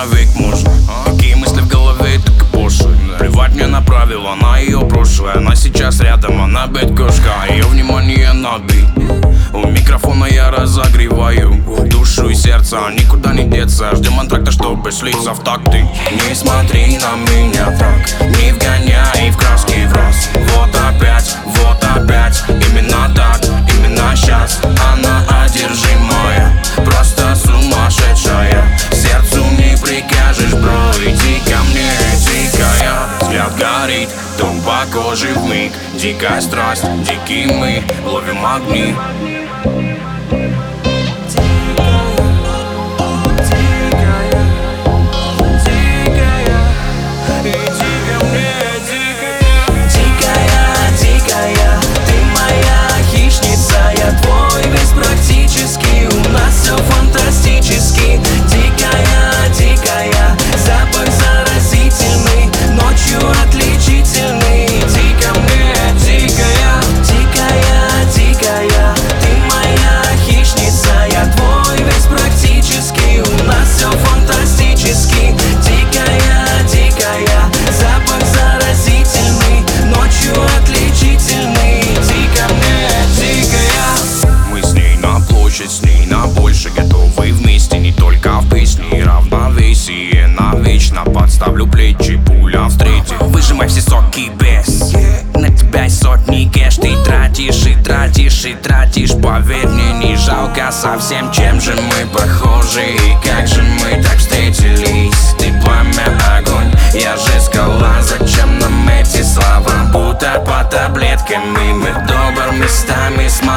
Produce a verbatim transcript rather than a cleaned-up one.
навек можно. Какие мысли в голове, так и пошлые. Плевать мне на правила, на ее прошлое. Она сейчас рядом, она бэд-кошка, ее внимание на бит. У микрофона я разогреваю душу и сердце, никуда не деться. Ждем антракта, чтобы слиться в такты. Не смотри на меня так, не вгоняй в краски в раз. Вот опять, вот опять, именно так, именно сейчас. Она одержимая, просто сумасшедшая. Сердцу не прикажешь, бро, иди ко мне, дикая. Взгляд горит, тон по коже вмиг. Дикая страсть, дикие мы, ловим огни. С ней на больше, готовы вместе, не только в песне. Равновесие навечно, подставлю плечи, пуля встретит. Выжимай все соки без, на тебя сотни кэш ты тратишь и тратишь и тратишь. Поверь мне, не жалко совсем, чем же мы похожи и как же мы так встретились. Ты пламя, огонь, я же скала, зачем нам эти слова? Будто по таблеткам и мир добр местами смотрим.